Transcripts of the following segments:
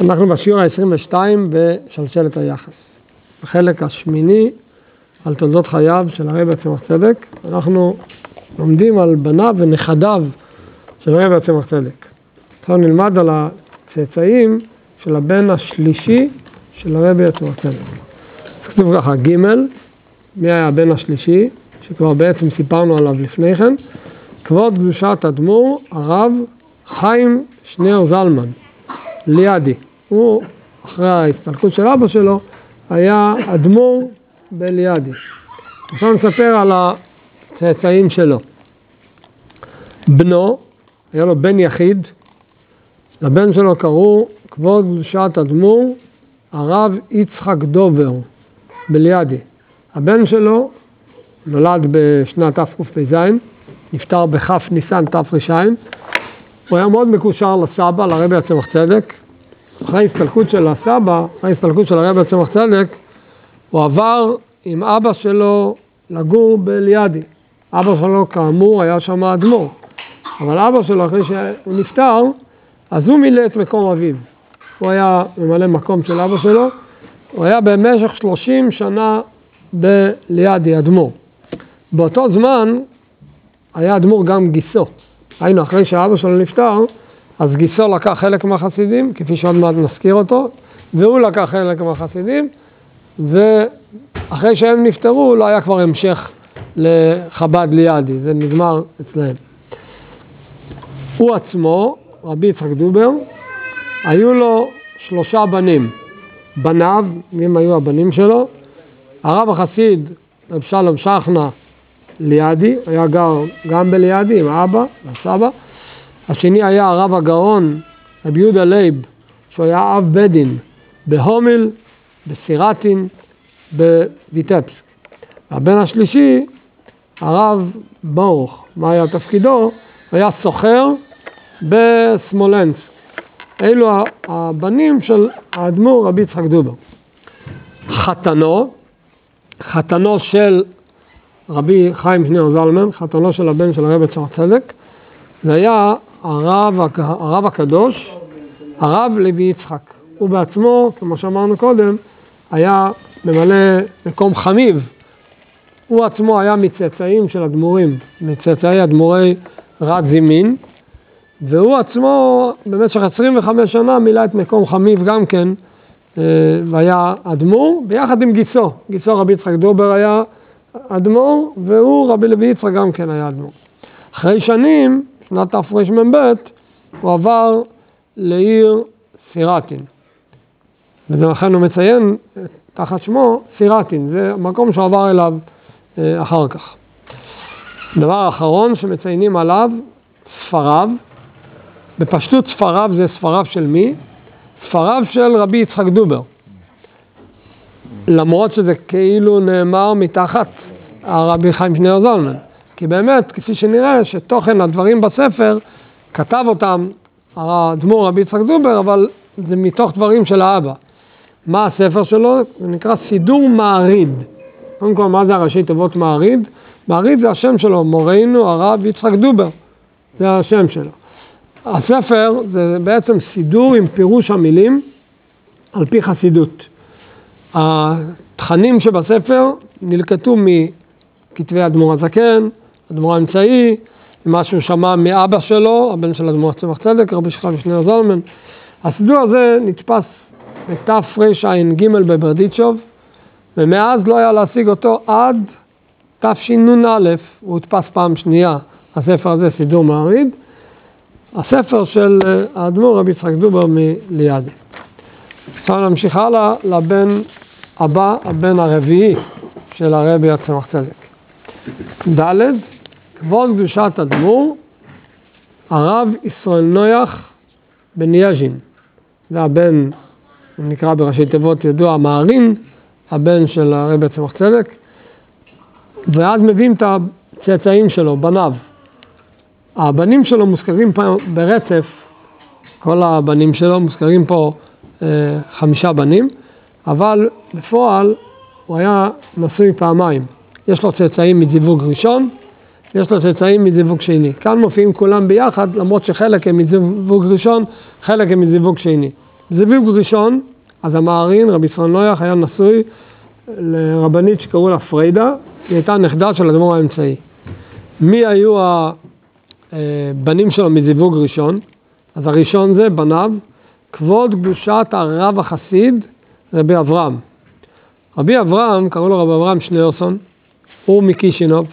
אנחנו בשיעור ה-22 בשלשלת היחס. בחלק השמיני על תולדות חייו של הרבי צמח צדק, אנחנו לומדים על בניו ונכדיו של הרבי צמח צדק. עכשיו נלמד על הצאצאים של הבן השלישי של הרבי צמח צדק. אז כתוב ככה, ג' מי היה הבן השלישי, שכבר בעצם סיפרנו עליו לפני כן, כבוד קדושת אדמו"ר הרב חיים שניאור זלמן, ליאדי. הוא, אחרי ההסתלקות של אבא שלו, היה אדמו"ר בליאדי. עכשיו נספר על הצאצאים שלו. בנו, היה לו בן יחיד, לבן שלו קראו כבוד קדושת אדמו"ר הרב יצחק דובר בליאדי. הבן שלו נולד בשנת תקפ"ז, נפטר בכ' ניסן תר"ש. הוא היה מאוד מקושר לסבא, לרבי צמח צדק. אחרי ההסתלקות של הסבא, אחרי ההסתלקות של הרבי צמח צדק, הוא עבר עם אבא שלו לגור בליאדי. אבא שלו כאמור היה שם אדמו"ר. אבל אבא שלו אחרי שהוא נפטר, אז הוא מילא את מקום אביו. הוא היה ממלא מקום של אבא שלו. הוא היה במשך 30 שנה בליאדי אדמו"ר. באותו זמן היה אדמו"ר גם גיסו. היינו, אחרי שאבא שלו נפטר, אז גיסו לקח חלק מהחסידים, כפי שעוד מעט נזכיר אותו, והוא לקח חלק מהחסידים, ואחרי שהם נפטרו, לא היה כבר המשך לחב"ד ליאדי, זה נגמר אצלהם. הוא עצמו, רבי יצחק דובר, היו לו 3 בנים. בניו, מי היו הבנים שלו? הרב החסיד, רב שלום שחנה ליאדי, היה גר גם בליאדי עם האבא והסבא. השני היה הרב הגאון, רבי יהודה לייב, שהוא היה אב בית דין בהומיל, בסירטין, בויטבסק. הבן השלישי, הרב ברוך, מה היה תפקידו? היה סוחר בסמולנסק. אלו הבנים של האדמו"ר רבי יצחק דובר. חתנו של רבי חיים שניאור זלמן, חתנו של הבן של הרבי צמח צדק, זה היה הרב הקדוש, הרב לוי יצחק. הוא בעצמו, כמו שאמרנו קודם, היה ממלא מקום חמיב. הוא עצמו היה מצאצאים של אדמו"רים, מצאצאי אדמו"רי רד זימין, והוא עצמו במשך 25 שנה מילא את מקום חמיב גם כן, והיה אדמו"ר, ביחד עם גיסו. גיסו רבי יצחק דובר היה אדמו"ר, והוא רבי לוי יצחק גם כן היה אדמו"ר. אחרי שנים, שנת תרמ"ב, הוא עבר לעיר סירטין. וזה לכן הוא מציין תחת שמו סירטין, זה המקום שהוא עבר אליו אחר כך. דבר האחרון שמציינים עליו, ספריו. בפשטות ספריו זה ספריו של מי? ספריו של רבי יצחק דובר. למרות שזה כאילו נאמר מתחת הרבי חיים שניאור זלמן. כי באמת, כפי שנראה, שתוכן הדברים בספר, כתב אותם האדמו"ר רבי יצחק דובר, אבל זה מתוך דברים של האבא. מה הספר שלו? זה נקרא סידור מעריד. קודם כל, מה זה הראשי תיבות מעריד? מעריד זה השם שלו, מורנו הרב יצחק דובר. זה השם שלו. הספר זה בעצם סידור עם פירוש המילים על פי חסידות. התכנים שבספר נלקטו מכתבי אדמו"ר הזקן, אדמו"ר האמצעי, מה שהוא שמע מאבא שלו, הבן של אדמו"ר צמח צדק, רבי חיים שניאור זלמן. הסידור הזה נתפס בתרע"ג בברדיצ'וב, ומאז לא היה להשיג אותו עד תשנ"א, הוא הודפס פעם שנייה, הספר הזה סידור מעריד, הספר של האדמו"ר רבי יצחק דובר מליאדי. עכשיו נמשיך הלאה לבן הבא, הבן הרביעי של הרבי צמח צדק. ד' כבוד קדושת אדמו"ר הרב ישראל נויח בן יז'ין. זה הבן, נקרא בראשי תיבות ידוע, מערין, הבן של הרבי צמח צדק. ואז מביאים את הצאצאים שלו, בניו. הבנים שלו מוזכרים פה ברצף, כל הבנים שלו מוזכרים פה 5 בנים, אבל בפועל הוא היה נשוי פעמיים. יש לו צאצאים מזיווג ראשון, יש לו צאצאים מזיווג שני. כאן מופיעים כולם ביחד, למרות שחלק הם מזיווג ראשון, חלק הם מזיווג שני. זיווג ראשון, אז המערין, רבי ישראל נויח, היה נשוי לרבנית שקראו לה פריידה, היא הייתה נכדה של האדמו"ר האמצעי. מי היו הבנים שלו מזיווג ראשון? אז הראשון זה בניו, כבוד קדושת הרב החסיד, רבי אברהם. רבי אברהם, קראו לו רבי אברהם שניאורסון, הוא מקישינוב.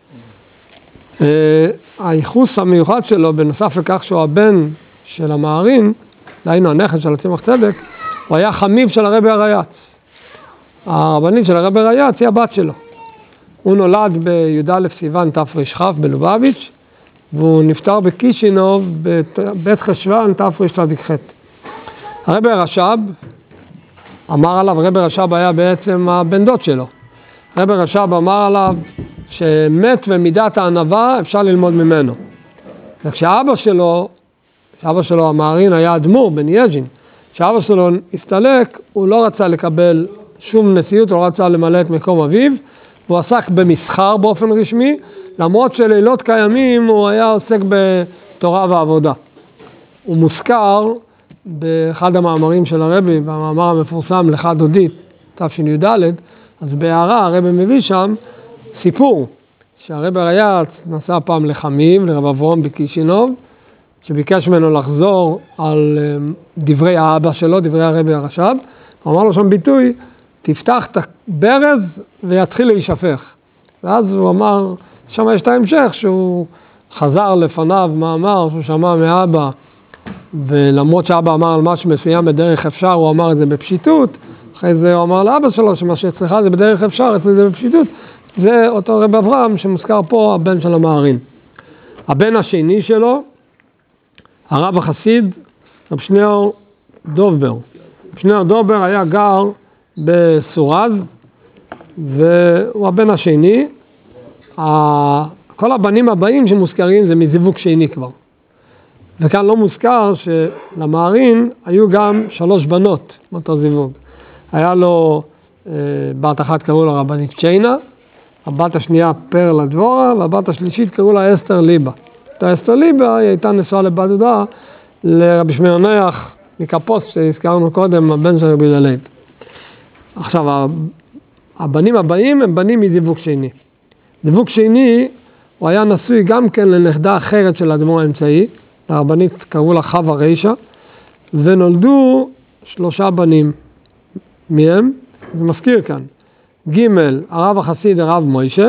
הייחוס המיוחד שלו, בנוסף לכך שהוא הבן של המערין, היינו הנכד של הצמח צדק, הוא היה חמיב של הרבי הרייץ. הרבנית של הרבי הרייץ היא הבת שלו. הוא נולד בי"א סיוון תר"כ בלובביץ', והוא נפטר בקישינוב בבית חשוון תרצ"ח. הרבי הרש"ב, אמר עליו, הרבי הרש"ב היה בעצם הבן דוד שלו. הרבי הרש"ב אמר עליו שמת ומידת הענווה אפשר ללמוד ממנו. וכשאבא שלו המערין היה אדמו"ר בן יז'ין, כשאבא שלו הסתלק, הוא לא רצה לקבל שום נשיאות, הוא לא רצה למלא את מקום אביו, הוא עסק במסחר באופן רשמי, למרות שלילות קיימים הוא היה עוסק בתורה ועבודה. הוא מוזכר באחד המאמרים של הרבי, במאמר המפורסם לך דודי, תשי"ד, אז בהערה הרבי מביא שם סיפור, שהרבי הרייץ נסע פעם לחמיב, לרב אברהם בקישינוב, שביקש ממנו לחזור על דברי האבא שלו, דברי הרבי הרש"ב, הוא אמר לו שם ביטוי, תפתח את הברז ויתחיל להישפך. ואז הוא אמר, שם יש את ההמשך, שהוא חזר לפניו מאמר שהוא שמע מאבא, ולמרות שאבא אמר על משהו מסוים בדרך אפשר, הוא אמר את זה בפשיטות, אחרי זה הוא אמר לאבא שלו, שמה שאצלך זה בדרך אפשר, אצלי זה בפשיטות. זה אותו רבי אברהם שמוזכר פה, הבן של המערין. הבן השני שלו, הרב החסיד, רב שניאור דובר. שניאור דובר היה גר בסורז, והוא הבן השני. כל הבנים הבאים שמוזכרים זה מזיווג שני כבר. וכאן לא מוזכר שלמערין היו גם 3 בנות מאותו זיווג. היה לו בת אחת קראו לה רבנית צ'יינה, הבת השנייה פרלה דבורה, והבת השלישית קראו לה אסתר ליבה. אותה אסתר ליבה היא הייתה נשואה לבת דודה לרבי שמעון נויח מקפוץ שהזכרנו קודם, הבן של רבי הלל. עכשיו, הבנים הבאים הם בנים מזיווג שני. זיווג שני, הוא היה נשוי גם כן לנכדה אחרת של האדמו"ר האמצעי, הרבנית קראו לה חווה רישה, ונולדו 3 בנים מהם, זה מזכיר כאן, ג' הרב החסיד הרב מוישה,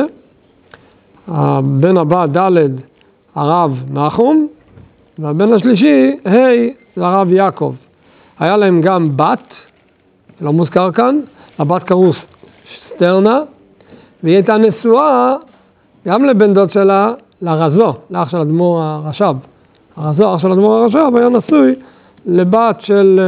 הבן הבא ד' הרב נחום, והבן השלישי זה הרב יעקב. היה להם גם בת, לא מוזכר כאן, הבת קראו סטרנה, והיא הייתה נשואה גם לבן דוד שלה, לרזו, לאח של האדמו"ר הרש"ב. הרזו, אח של האדמו"ר הרש"ב, היה נשוי לבת של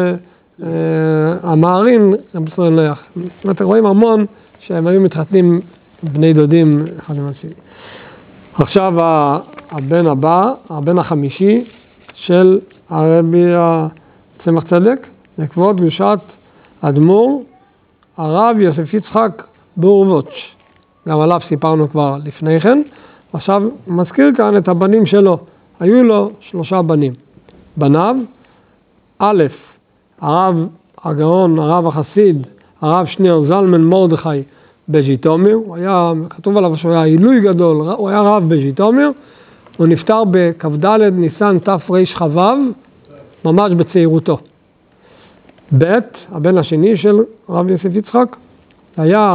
המערין, רבי ישראל נויח. אתם רואים המון שהם היו מתחתנים בני דודים אחד עם השני. עכשיו הבן הבא, הבן החמישי של הרבי הצמח צדק, לכבוד קדושת האדמו"ר, הרב יוסף יצחק בורבוץ'. גם עליו סיפרנו כבר לפני כן. עכשיו מזכיר כאן את הבנים שלו. היו לו 3 בנים. בניו, א', הרב הגאון, הרב החסיד, הרב שניאור זלמן מרדכי בז'יטומיר. הוא היה, כתוב עליו שהוא היה עילוי גדול, הוא היה רב בז'יטומיר. הוא נפטר בכ"ד ניסן תר"כ, ממש בצעירותו. ב', הבן השני של הרב יוסף יצחק, היה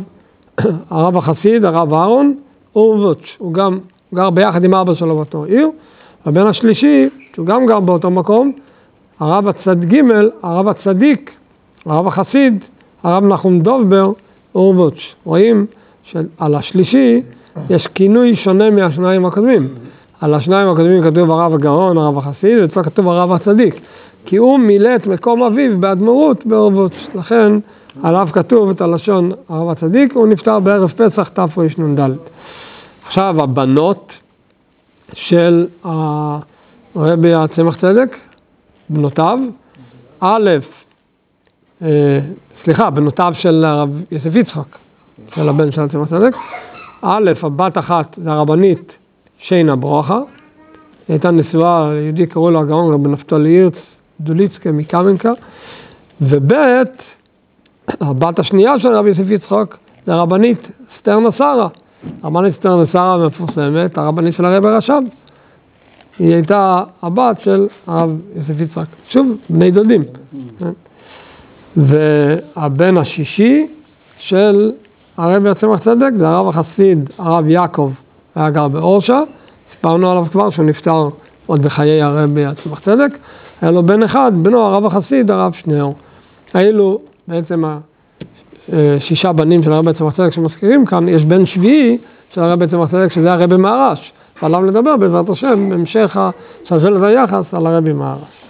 הרב החסיד, הרב אהרון אורבוץ', הוא גם גר ביחד עם אבא שלו באותו עיר. הבן השלישי, שהוא גם גר באותו מקום, הרב הצדיק, הרב החסיד, הרב נחום דובר אורבוץ'. רואים שעל השלישי יש כינוי שונה מהשניים הקודמים. על השניים הקודמים כתוב הרב הגאון, הרב החסיד, ואצלו כתוב הרב הצדיק. כי הוא מילא את מקום אביו באדמו"רות באורבוץ'. לכן עליו כתוב את הלשון הרב הצדיק, הוא נפטר בערב פסח תרנ"ד. עכשיו הבנות של הרבי הצמח צדק, בנותיו, בנותיו של הרב יוסף יצחק, של הבן של הצמח צדק. הבת אחת זה הרבנית שינה ברוכה, היא הייתה נשואה ליהודי קראו לו הגאון רבי נפתלי הירץ דוליצקה מקמנקה, ובית, הבת השנייה של רבי יוסף יצחק, זה הרבנית סטרנה שרה. הרבנית סטרנה שרה מפורסמת, הרבנית של הרב הרש"ב. היא הייתה הבת של הרב יוסף יצחק. שוב, בני דודים. והבן השישי של הרב צמח צדק, זה הרב החסיד, הרב יעקב, היה גר באורשה. סיפרנו עליו כבר שהוא נפטר עוד בחיי הרב צמח צדק. היה לו בן אחד, בנו הרב החסיד, הרב שניאור. האלו בעצם שישה בנים של הרב צמח צדק שמזכירים כאן, יש בן שביעי של הרב צמח צדק, שזה הרב מהר"ש. ועליו לדבר בעזרת השם, בהמשך השלשלת היחס על הרב מהר"ש.